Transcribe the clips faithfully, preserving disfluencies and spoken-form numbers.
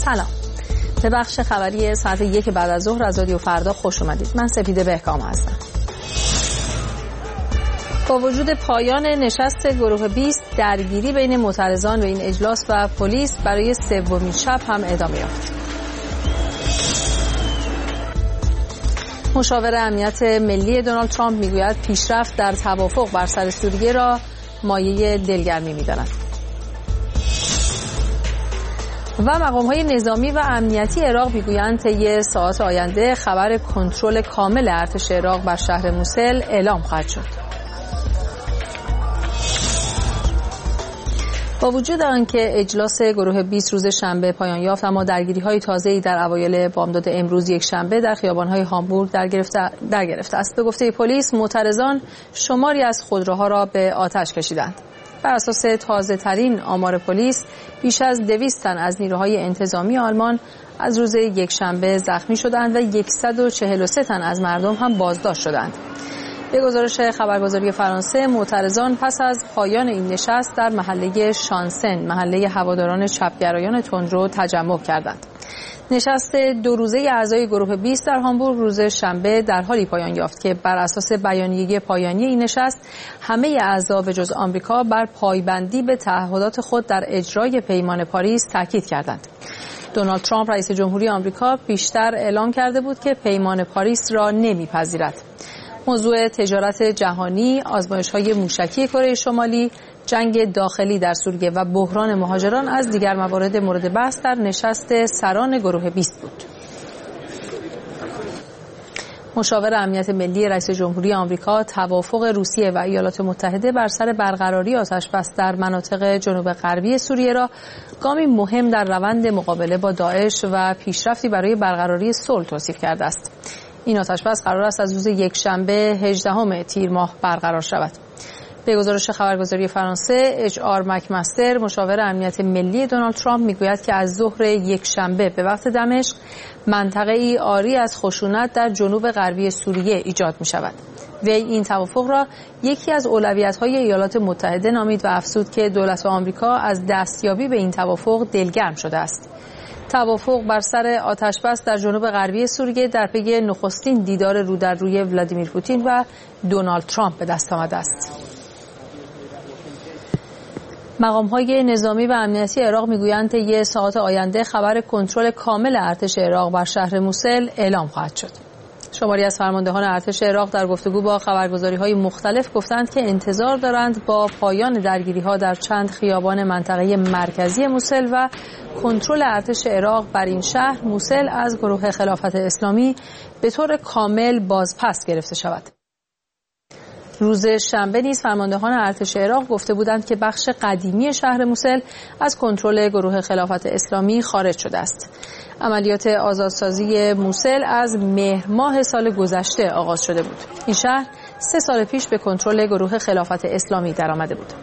سلام، به بخش خبری ساعت یک بعد از ظهر از رادیو فردا خوش اومدید. من سپیده بهکام هستم. با وجود پایان نشست گروه بیست، درگیری بین معترضان و این اجلاس و پلیس برای سومین شب هم ادامه یافت. مشاور امنیت ملی دونالد ترامپ میگوید پیشرفت در توافق بر سر سوریه را مایه دلگرمی می‌داند. و مقام‌های نظامی و امنیتی عراق میگویند طی ساعات آینده خبر کنترل کامل ارتش عراق بر شهر موسل اعلام خواهد شد. با وجود آنکه اجلاس گروه بیست روز شنبه پایان یافت، اما درگیری‌های تازه‌ای در اوایل بامداد امروز یک شنبه در خیابان‌های هامبورگ در گرفته در گرفته است. به گفته پلیس، معترضان شماری از خودروها را به آتش کشیدند. بر اساس تازه‌ترین آمار پلیس، بیش از دویست تن از نیروهای انتظامی آلمان از روز یکشنبه زخمی شدند و صد و چهل و سه تن از مردم هم بازداشت شدند. به گزارش خبرگزاری فرانسه، معترضان پس از پایان این نشست در محله شانسن، محله هواداران چپگرایان تندرو، تجمع کردند. نشست دو روزه اعضای گروه بیست در هامبورگ روز شنبه در حالی پایان یافت که بر اساس بیانیه پایانی این نشست، همه اعضا به جز آمریکا بر پایبندی به تعهدات خود در اجرای پیمان پاریس تاکید کردند. دونالد ترامپ رئیس جمهوری آمریکا پیشتر اعلام کرده بود که پیمان پاریس را نمیپذیرد. موضوع تجارت جهانی، آزمایش‌های موشکی کره شمالی، جنگ داخلی در سوریه و بحران مهاجران از دیگر موارد مورد بحث در نشست سران گروه بیست بود. مشاور امنیت ملی رئیس جمهوری آمریکا توافق روسیه و ایالات متحده بر سر برقراری آتش‌بس در مناطق جنوب غربی سوریه را گامی مهم در روند مقابله با داعش و پیشرفتی برای برقراری صلح توصیف کرده است. این آتش‌بس قرار است از روز یکشنبه هجدهم تیر ماه برقرار شود. به گزارش خبرگزاری فرانسه، اچ آر مکمستر، مشاور امنیت ملی دونالد ترامپ میگوید که از ظهر یکشنبه به وقت دمشق منطقه‌ای عاری از خشونت در جنوب غربی سوریه ایجاد می شود. وی این توافق را یکی از اولویت‌های ایالات متحده نامید و افزود که دولت آمریکا از دستیابی به این توافق دلگرم شده است. توافق بر سر آتش‌بس در جنوب غربی سوریه در پی نخستین دیدار رو در روی ولادیمیر پوتین و دونالد ترامپ به دست آمده است. مقام‌های نظامی و امنیتی عراق میگویند طی ساعات آینده خبر کنترل کامل ارتش عراق بر شهر موسل اعلام خواهد شد. شماری از فرماندهان ارتش عراق در گفتگو با خبرگزاری‌های مختلف گفتند که انتظار دارند با پایان درگیری‌ها در چند خیابان منطقه مرکزی موسل و کنترل ارتش عراق بر این شهر، موسل از گروه خلافت اسلامی به طور کامل بازپس گرفته شود. روز شنبه نیز فرماندهان ارتش عراق گفته بودند که بخش قدیمی شهر موسل از کنترل گروه خلافت اسلامی خارج شده است. عملیات آزادسازی موسل از مهر ماه سال گذشته آغاز شده بود. این شهر سه سال پیش به کنترل گروه خلافت اسلامی درآمده بود.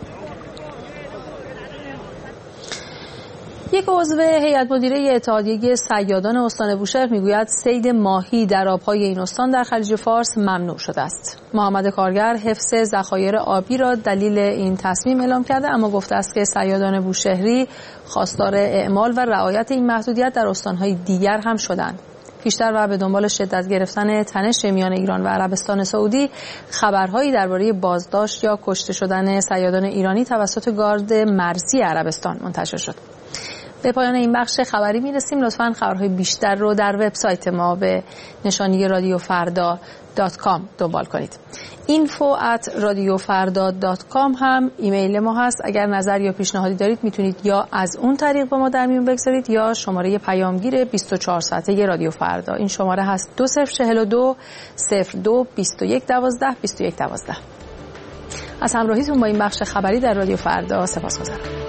یک عضو هیئت مدیره اتحادیه صیادان استان بوشهر میگوید صید ماهی در آبهای این استان در خلیج فارس ممنوع شده است. محمد کارگر حفظ ذخایر آبی را دلیل این تصمیم اعلام کرده، اما گفته است که صیادان بوشهری خواستار اعمال و رعایت این محدودیت در استانهای دیگر هم شدند. پیشتر و به دنبال شدت گرفتن تنش میان ایران و عربستان سعودی، خبرهایی درباره بازداشت یا کشته شدن صیادان ایرانی توسط گارد مرزی عربستان منتشر شد. به پایان این بخش خبری میرسیم. لطفاً خبرهای بیشتر رو در وبسایت ما به نشانی رادیو فردا دات کام دنبال کنید. اینفو ات رادیو فردا دات کام هم ایمیل ما هست. اگر نظر یا پیشنهادی دارید میتونید یا از اون طریق با ما در میون بگذارید یا شماره پیامگیر بیست و چهار ساعته رادیو فردا. این شماره هست دو صفر چهل و دو صفر دو بیست و یک دوازده بیست و یک دوازده. از همراهیتون با این بخش خبری در رادیو فردا سپاسگزارم.